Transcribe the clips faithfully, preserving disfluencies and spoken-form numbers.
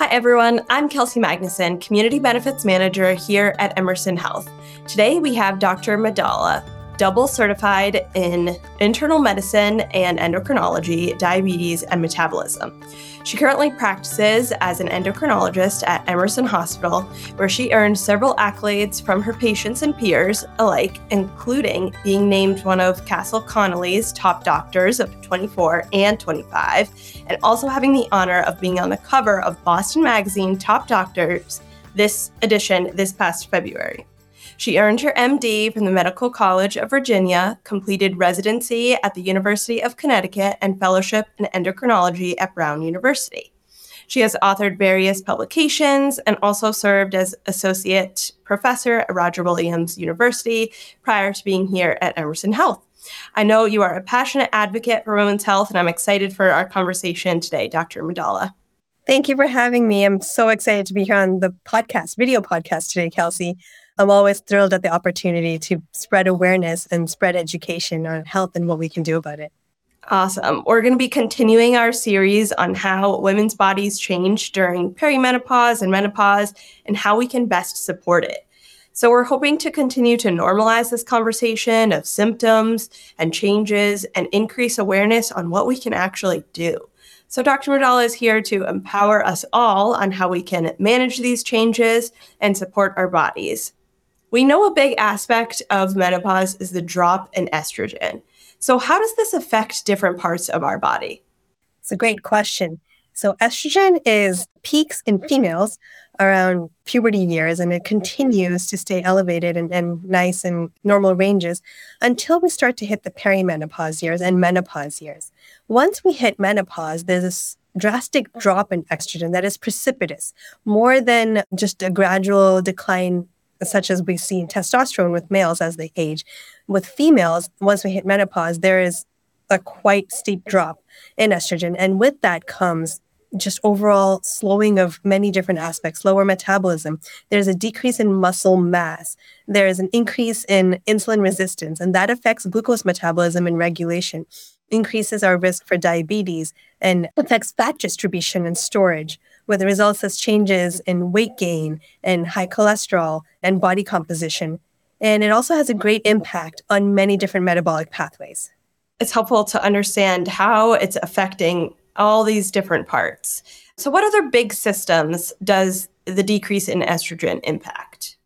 everyone. I'm Kelsey Magnuson, Community Benefits Manager here at Emerson Health. Today we have Doctor Maddala, double certified in internal medicine and endocrinology, diabetes, and metabolism. She currently practices as an endocrinologist at Emerson Hospital, where she earned several accolades from her patients and peers alike, including being named one of Castle Connolly's top doctors of twenty-four and twenty-five, and also having the honor of being on the cover of Boston Magazine Top Doctors this edition this past February. She earned her M D from the Medical College of Virginia, completed residency at the University of Connecticut, and fellowship in endocrinology at Brown University. She has authored various publications and also served as associate professor at Roger Williams University prior to being here at Emerson Health. I know you are a passionate advocate for women's health, and I'm excited for our conversation today, Doctor Maddala. Thank you for having me. I'm so excited to be here on the podcast, video podcast today, Kelsey. I'm always thrilled at the opportunity to spread awareness and spread education on health and what we can do about it. Awesome. We're going to be continuing our series on how women's bodies change during perimenopause and menopause and how we can best support it. So we're hoping to continue to normalize this conversation of symptoms and changes and increase awareness on what we can actually do. So Doctor Maddala is here to empower us all on how we can manage these changes and support our bodies. We know a big aspect of menopause is the drop in estrogen. So how does this affect different parts of our body? It's a great question. So estrogen is peaks in females around puberty years, and it continues to stay elevated and, and nice and normal ranges until we start to hit the perimenopause years and menopause years. Once we hit menopause, there's this drastic drop in estrogen that is precipitous, more than just a gradual decline such as we see in testosterone with males as they age. With females, once we hit menopause, there is a quite steep drop in estrogen. And with that comes just overall slowing of many different aspects, lower metabolism. There's a decrease in muscle mass. There is an increase in insulin resistance, and that affects glucose metabolism and regulation, increases our risk for diabetes, and affects fat distribution and storage, with the results as changes in weight gain and high cholesterol and body composition. And it also has a great impact on many different metabolic pathways. It's helpful to understand how it's affecting all these different parts. So what other big systems does the decrease in estrogen impact?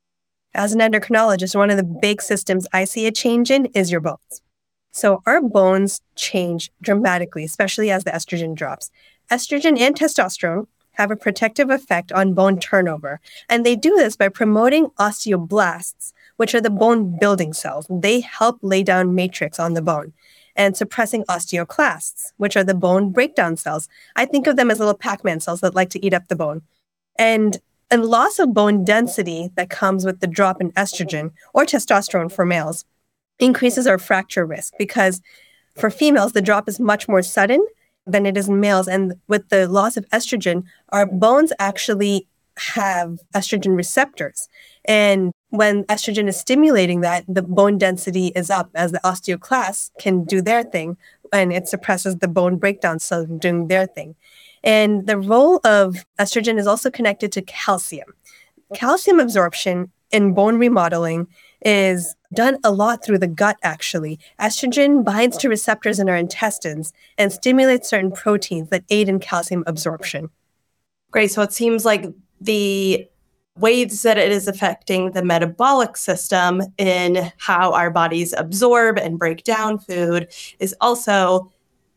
As an endocrinologist, one of the big systems I see a change in is your bones. So our bones change dramatically, especially as the estrogen drops. Estrogen and testosterone have a protective effect on bone turnover, and they do this by promoting osteoblasts, which are the bone building cells. They help lay down matrix on the bone, and suppressing osteoclasts, which are the bone breakdown cells. I think of them as little Pac-Man cells that like to eat up the bone. And a loss of bone density that comes with the drop in estrogen or testosterone for males increases our fracture risk, because for females, the drop is much more sudden than it is in males. And with the loss of estrogen, our bones actually have estrogen receptors. And when estrogen is stimulating that, the bone density is up as the osteoclasts can do their thing, and it suppresses the bone breakdown cells doing their thing. And the role of estrogen is also connected to calcium. Calcium absorption in bone remodeling is done a lot through the gut, actually. Estrogen binds to receptors in our intestines and stimulates certain proteins that aid in calcium absorption. Great. So it seems like the ways that it is affecting the metabolic system in how our bodies absorb and break down food is also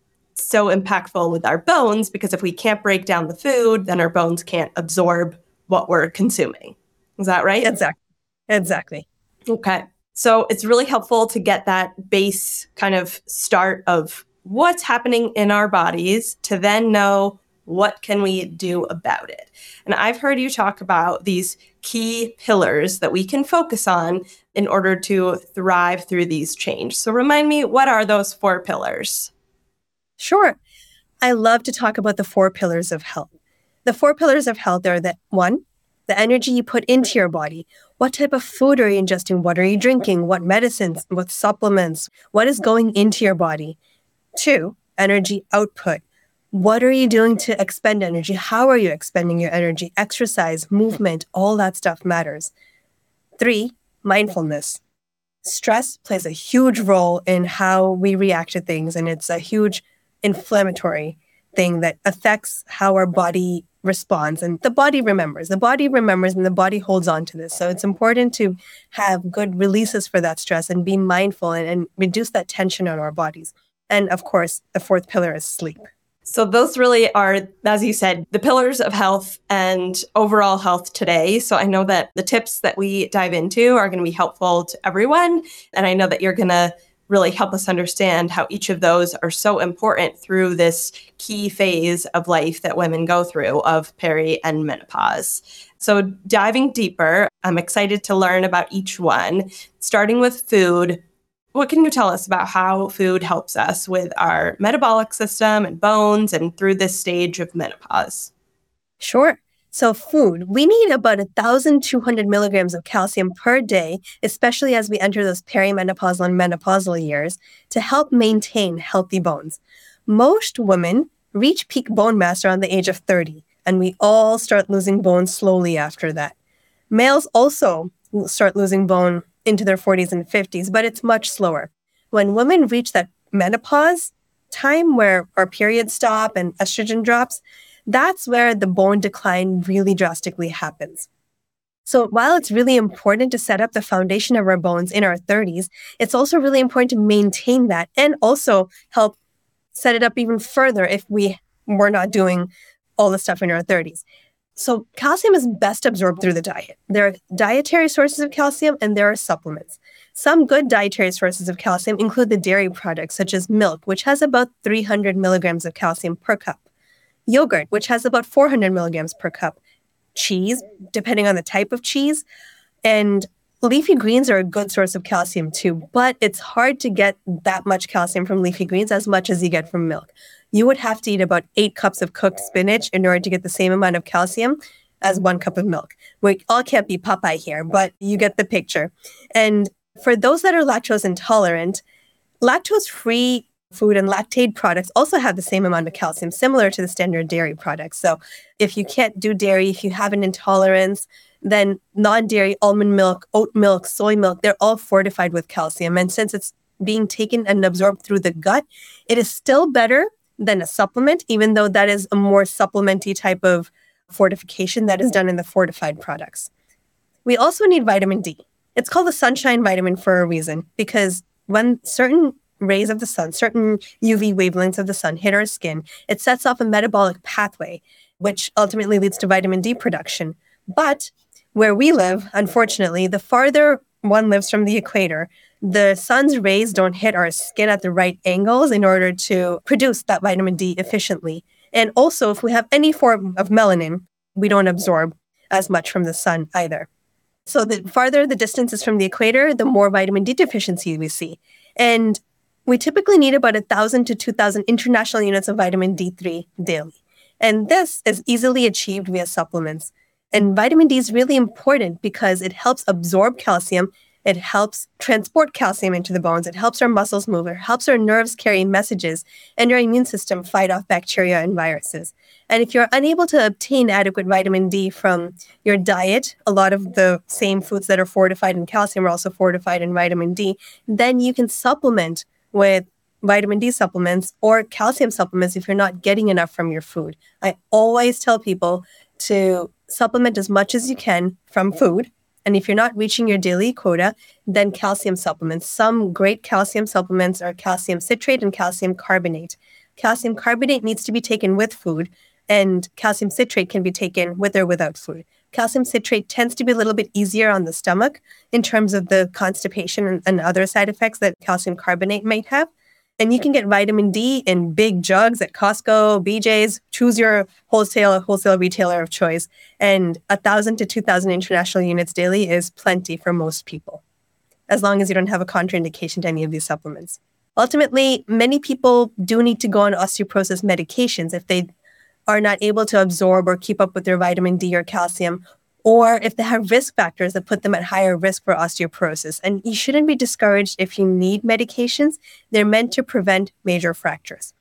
so impactful with our bones, because if we can't break down the food, then our bones can't absorb what we're consuming. Is that right? Exactly. Exactly. Okay. So it's really helpful to get that base kind of start of what's happening in our bodies to then know what can we do about it. And I've heard you talk about these key pillars that we can focus on in order to thrive through these changes. So remind me, what are those four pillars? Sure. I love to talk about the four pillars of health. The four pillars of health are that one, the energy you put into your body. What type of food are you ingesting? What are you drinking? What medicines? What supplements? What is going into your body? Two, energy output. What are you doing to expend energy? How are you expending your energy? Exercise, movement, all that stuff matters. Three, mindfulness. Stress plays a huge role in how we react to things, and it's a huge inflammatory thing that affects how our body responds. And the body remembers. The body remembers and the body holds on to this. So it's important to have good releases for that stress and be mindful and, and reduce that tension on our bodies. And of course, the fourth pillar is sleep. So those really are, as you said, the pillars of health and overall health today. So I know that the tips that we dive into are going to be helpful to everyone. And I know that you're going to really help us understand how each of those are so important through this key phase of life that women go through of peri and menopause. So diving deeper, I'm excited to learn about each one, starting with food. What can you tell us about how food helps us with our metabolic system and bones and through this stage of menopause? Sure. So food, we need about one thousand two hundred milligrams of calcium per day, especially as we enter those perimenopausal and menopausal years, to help maintain healthy bones. Most women reach peak bone mass around the age of thirty, and we all start losing bone slowly after that. Males also start losing bone into their forties and fifties, but it's much slower. When women reach that menopause time where our periods stop and estrogen drops, that's where the bone decline really drastically happens. So while it's really important to set up the foundation of our bones in our thirties, it's also really important to maintain that and also help set it up even further if we were not doing all the stuff in our thirties. So calcium is best absorbed through the diet. There are dietary sources of calcium and there are supplements. Some good dietary sources of calcium include the dairy products such as milk, which has about three hundred milligrams of calcium per cup. Yogurt, which has about four hundred milligrams per cup. Cheese, depending on the type of cheese. And leafy greens are a good source of calcium too, but it's hard to get that much calcium from leafy greens as much as you get from milk. You would have to eat about eight cups of cooked spinach in order to get the same amount of calcium as one cup of milk. We all can't be Popeye here, but you get the picture. And for those that are lactose intolerant, lactose-free food and lactate products also have the same amount of calcium, similar to the standard dairy products. So if you can't do dairy, if you have an intolerance, then non-dairy almond milk, oat milk, soy milk, they're all fortified with calcium. And since it's being taken and absorbed through the gut, it is still better than a supplement, even though that is a more supplementy type of fortification that is done in the fortified products. We also need vitamin D. It's called the sunshine vitamin for a reason, because when certain rays of the sun, certain U V wavelengths of the sun hit our skin, it sets off a metabolic pathway, which ultimately leads to vitamin D production. But where we live, unfortunately, the farther one lives from the equator, the sun's rays don't hit our skin at the right angles in order to produce that vitamin D efficiently. And also, if we have any form of melanin, we don't absorb as much from the sun either. So the farther the distance is from the equator, the more vitamin D deficiency we see. And we typically need about one thousand to two thousand international units of vitamin D three daily. And this is easily achieved via supplements. And vitamin D is really important because it helps absorb calcium. It helps transport calcium into the bones. It helps our muscles move. It helps our nerves carry messages and our immune system fight off bacteria and viruses. And if you're unable to obtain adequate vitamin D from your diet, a lot of the same foods that are fortified in calcium are also fortified in vitamin D, then you can supplement with vitamin D supplements or calcium supplements if you're not getting enough from your food. I always tell people to supplement as much as you can from food. And if you're not reaching your daily quota, then calcium supplements. Some great calcium supplements are calcium citrate and calcium carbonate. Calcium carbonate needs to be taken with food, and calcium citrate can be taken with or without food. Calcium citrate tends to be a little bit easier on the stomach in terms of the constipation and, and other side effects that calcium carbonate might have. And you can get vitamin D in big jugs at Costco, B J's. Choose your wholesale wholesale retailer of choice. And one thousand to two thousand international units daily is plenty for most people, as long as you don't have a contraindication to any of these supplements. Ultimately, many people do need to go on osteoporosis medications if they are not able to absorb or keep up with their vitamin D or calcium, or if they have risk factors that put them at higher risk for osteoporosis. And you shouldn't be discouraged if you need medications. They're meant to prevent major fractures.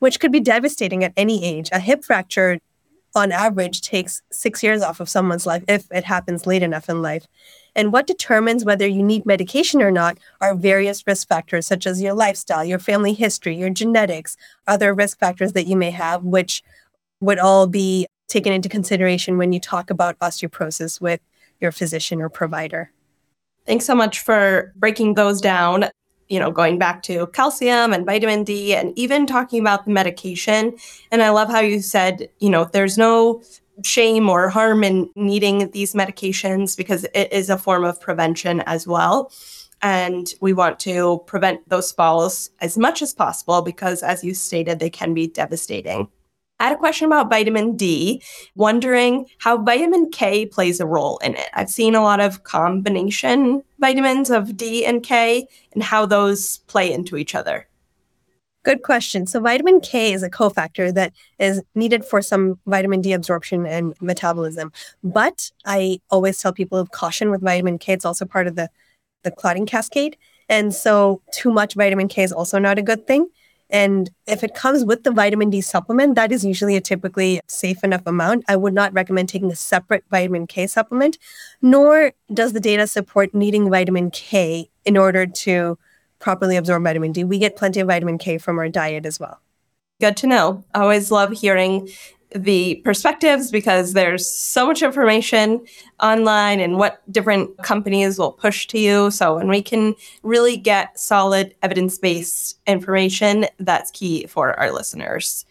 which could be devastating at any age. A hip fracture, on average, takes six years off of someone's life if it happens late enough in life. And what determines whether you need medication or not are various risk factors, such as your lifestyle, your family history, your genetics, other risk factors that you may have, which would all be taken into consideration when you talk about osteoporosis with your physician or provider. Thanks so much for breaking those down, you know, going back to calcium and vitamin D and even talking about the medication. And I love how you said, you know, there's no shame or harm in needing these medications because it is a form of prevention as well. And we want to prevent those falls as much as possible because, as you stated, they can be devastating. I had a question about vitamin D, wondering how vitamin K plays a role in it. I've seen a lot of combination vitamins of D and K and how those play into each other. Good question. So vitamin K is a cofactor that is needed for some vitamin D absorption and metabolism. But I always tell people of caution with vitamin K. It's also part of the, the clotting cascade. And so too much vitamin K is also not a good thing. And if it comes with the vitamin D supplement, that is usually a typically safe enough amount. I would not recommend taking a separate vitamin K supplement, nor does the data support needing vitamin K in order to properly absorb vitamin D. We get plenty of vitamin K from our diet as well. Good to know. I always love hearing the perspectives because there's so much information online and what different companies will push to you. So when we can really get solid evidence-based information, that's key for our listeners.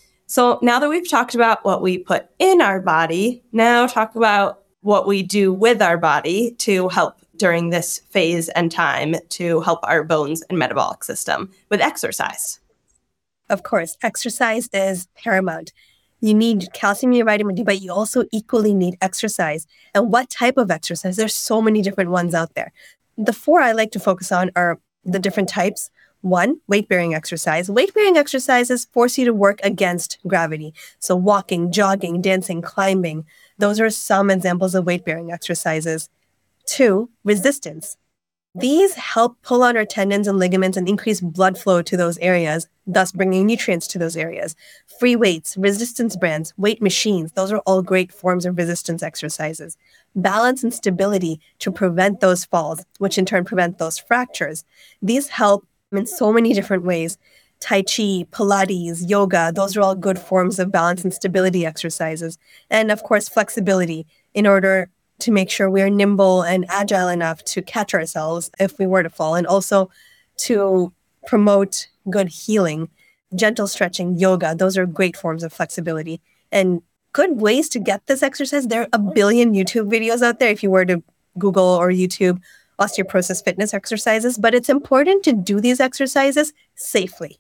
So now that we've talked about what we put in our body, now talk about what we do with our body to help during this phase and time to help our bones and metabolic system with exercise. Of course, exercise is paramount. You need calcium and vitamin D, but you also equally need exercise. And what type of exercise? There's so many different ones out there. The four I like to focus on are the different types. One, weight-bearing exercise. Weight-bearing exercises force you to work against gravity. So walking, jogging, dancing, climbing. Those are some examples of weight-bearing exercises. Two, resistance. These help pull on our tendons and ligaments and increase blood flow to those areas, thus bringing nutrients to those areas. Free weights, resistance bands, weight machines, those are all great forms of resistance exercises. Balance and stability to prevent those falls, which in turn prevent those fractures. These help in so many different ways. Tai Chi, Pilates, yoga, those are all good forms of balance and stability exercises. And of course, flexibility in order to make sure we are nimble and agile enough to catch ourselves if we were to fall, and also to promote good healing. Gentle stretching, yoga, those are great forms of flexibility. And good ways to get this exercise. There are a billion YouTube videos out there if you were to Google or YouTube osteoporosis fitness exercises, but it's important to do these exercises safely.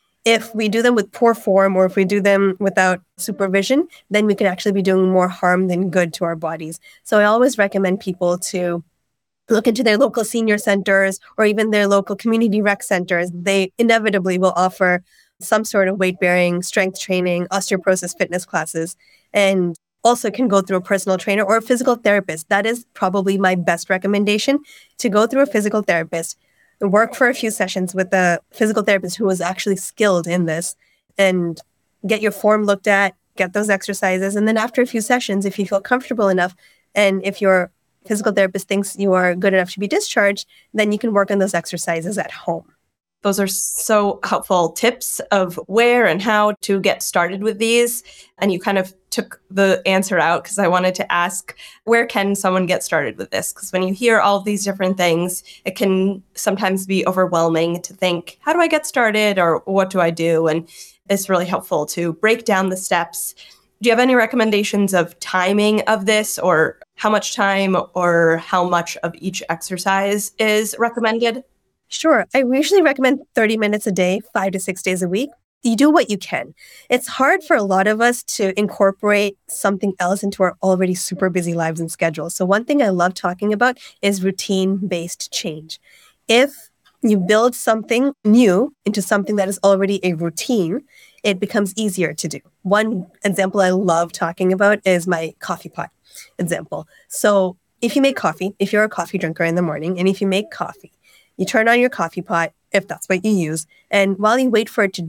If we do them with poor form or if we do them without supervision, then we can actually be doing more harm than good to our bodies. So I always recommend people to look into their local senior centers or even their local community rec centers. They inevitably will offer some sort of weight-bearing, strength training, osteoporosis fitness classes, and also can go through a personal trainer or a physical therapist. That is probably my best recommendation, to go through a physical therapist. Work for a few sessions with a physical therapist who is actually skilled in this and get your form looked at, get those exercises. And then after a few sessions, if you feel comfortable enough and if your physical therapist thinks you are good enough to be discharged, then you can work on those exercises at home. Those are so helpful tips of where and how to get started with these. And you kind of took the answer out because I wanted to ask, where can someone get started with this? Because when you hear all of these different things, it can sometimes be overwhelming to think, how do I get started or what do I do? And it's really helpful to break down the steps. Do you have any recommendations of timing of this, or how much time or how much of each exercise is recommended? Sure. I usually recommend thirty minutes a day, five to six days a week. You do what you can. It's hard for a lot of us to incorporate something else into our already super busy lives and schedules. So one thing I love talking about is routine-based change. If you build something new into something that is already a routine, it becomes easier to do. One example I love talking about is my coffee pot example. So if you make coffee, if you're a coffee drinker in the morning, and if you make coffee, you turn on your coffee pot, if that's what you use, and while you wait for it to drip,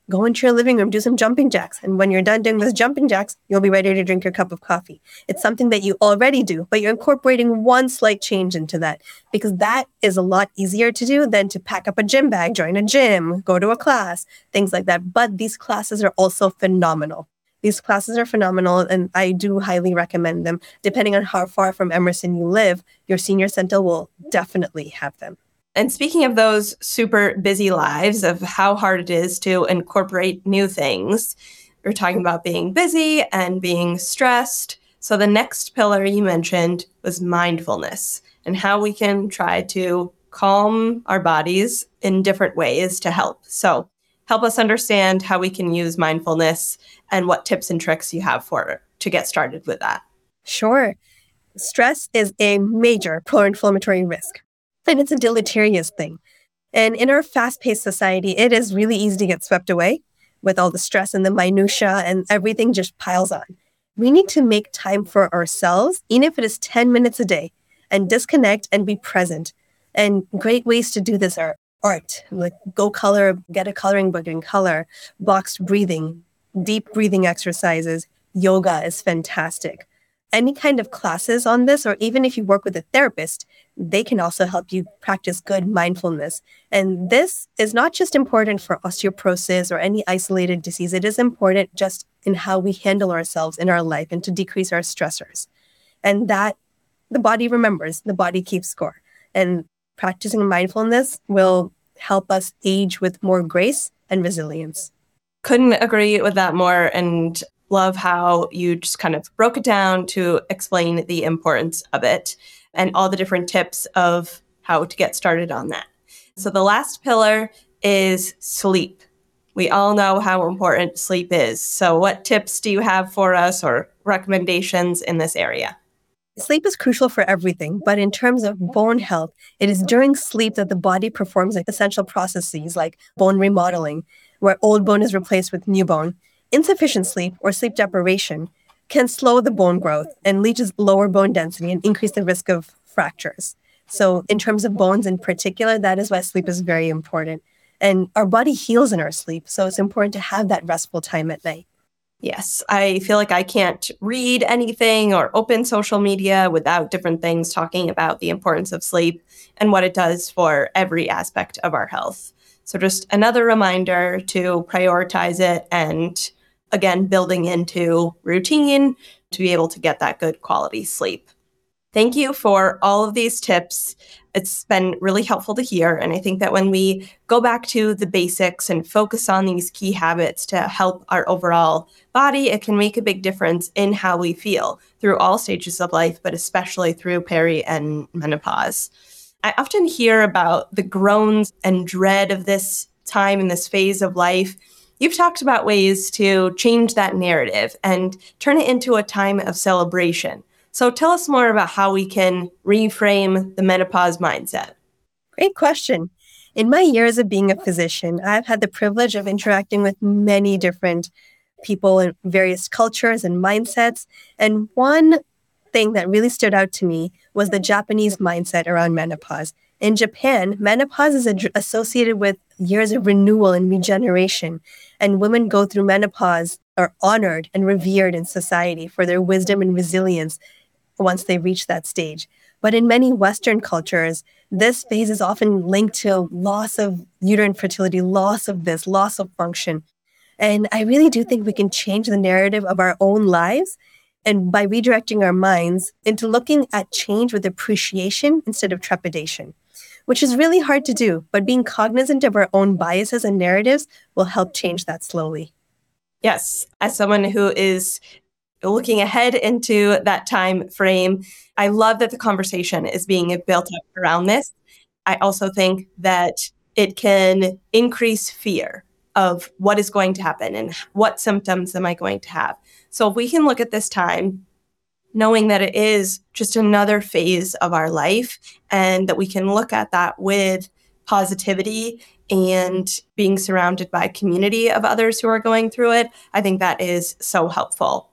Go into your living room, do some jumping jacks. And when you're done doing those jumping jacks, you'll be ready to drink your cup of coffee. It's something that you already do, but you're incorporating one slight change into that because that is a lot easier to do than to pack up a gym bag, join a gym, go to a class, things like that. But these classes are also phenomenal. These classes are phenomenal, and I do highly recommend them. Depending on how far from Emerson you live, your senior center will definitely have them. And speaking of those super busy lives, of how hard it is to incorporate new things, we're talking about being busy and being stressed. So the next pillar you mentioned was mindfulness and how we can try to calm our bodies in different ways to help. So help us understand how we can use mindfulness and what tips and tricks you have for to get started with that. Sure. Stress is a major pro-inflammatory risk. And it's a deleterious thing. And in our fast-paced society, it is really easy to get swept away with all the stress and the minutia, and everything just piles on. We need to make time for ourselves, even if it is ten minutes a day, and disconnect and be present. And great ways to do this are art, like go color, get a coloring book and color, boxed breathing, deep breathing exercises. Yoga is fantastic. Any kind of classes on this, or even if you work with a therapist, they can also help you practice good mindfulness. And this is not just important for osteoporosis or any isolated disease. It is important just in how we handle ourselves in our life and to decrease our stressors. And that the body remembers, the body keeps score. And practicing mindfulness will help us age with more grace and resilience. Couldn't agree with that more, and love how you just kind of broke it down to explain the importance of it and all the different tips of how to get started on that. So the last pillar is sleep. We all know how important sleep is. So what tips do you have for us or recommendations in this area? Sleep is crucial for everything, but in terms of bone health, it is during sleep that the body performs essential processes like bone remodeling, where old bone is replaced with new bone. Insufficient sleep or sleep deprivation can slow the bone growth and lead to lower bone density and increase the risk of fractures. So in terms of bones in particular, that is why sleep is very important. And our body heals in our sleep, so it's important to have that restful time at night. Yes, I feel like I can't read anything or open social media without different things talking about the importance of sleep and what it does for every aspect of our health. So just another reminder to prioritize it and, again, building into routine to be able to get that good quality sleep. Thank you for all of these tips. It's been really helpful to hear. And I think that when we go back to the basics and focus on these key habits to help our overall body, it can make a big difference in how we feel through all stages of life, but especially through peri and menopause. I often hear about the groans and dread of this time in this phase of life. You've talked about ways to change that narrative and turn it into a time of celebration. So tell us more about how we can reframe the menopause mindset. Great question. In my years of being a physician, I've had the privilege of interacting with many different people in various cultures and mindsets. And one thing that really stood out to me was the Japanese mindset around menopause. In Japan, menopause is ad- associated with years of renewal and regeneration, and women go through menopause are honored and revered in society for their wisdom and resilience once they reach that stage. But in many Western cultures, this phase is often linked to loss of uterine fertility, loss of this, loss of function. And I really do think we can change the narrative of our own lives and by redirecting our minds into looking at change with appreciation instead of trepidation, which is really hard to do, but being cognizant of our own biases and narratives will help change that slowly. Yes, as someone who is looking ahead into that time frame, I love that the conversation is being built up around this. I also think that it can increase fear of what is going to happen and what symptoms am I going to have. So if we can look at this time knowing that it is just another phase of our life and that we can look at that with positivity and being surrounded by a community of others who are going through it, I think that is so helpful.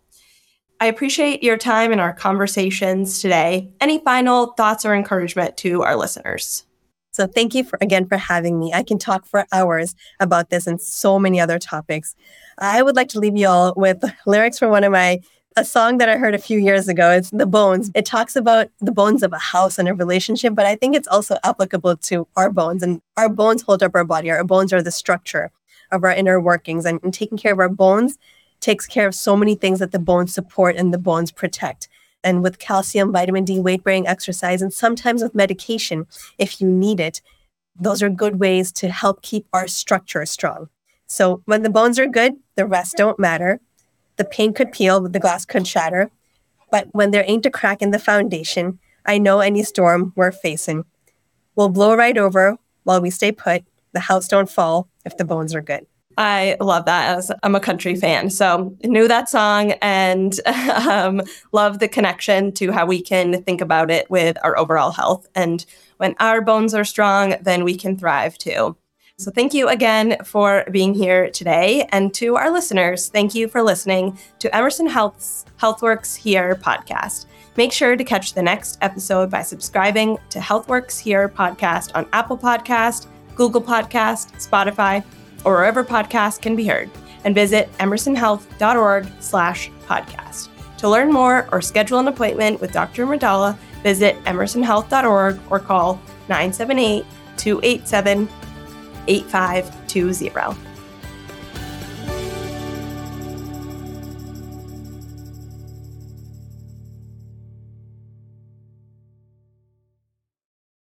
I appreciate your time in our conversations today. Any final thoughts or encouragement to our listeners? So thank you for, again for having me. I can talk for hours about this and so many other topics. I would like to leave you all with lyrics from one of my, a song that I heard a few years ago. It's The Bones. It talks about the bones of a house and a relationship, but I think it's also applicable to our bones. And our bones hold up our body. Our bones are the structure of our inner workings. And, and taking care of our bones takes care of so many things that the bones support and the bones protect. And with calcium, vitamin D, weight-bearing exercise, and sometimes with medication, if you need it, those are good ways to help keep our structure strong. So when the bones are good, the rest don't matter. The paint could peel, the glass could shatter. But when there ain't a crack in the foundation, I know any storm we're facing will blow right over while we stay put. The house don't fall if the bones are good. I love that, as I'm a country fan. So knew that song and um, love the connection to how we can think about it with our overall health. And when our bones are strong, then we can thrive too. So thank you again for being here today. And to our listeners, thank you for listening to Emerson Health's HealthWorks Here podcast. Make sure to catch the next episode by subscribing to HealthWorks Here podcast on Apple Podcast, Google Podcast, Spotify, or wherever podcasts can be heard, and visit emersonhealth.org slash podcast. To learn more or schedule an appointment with Doctor Madala, visit emersonhealth dot org or call nine seven eight, two eight seven, eight five two zero.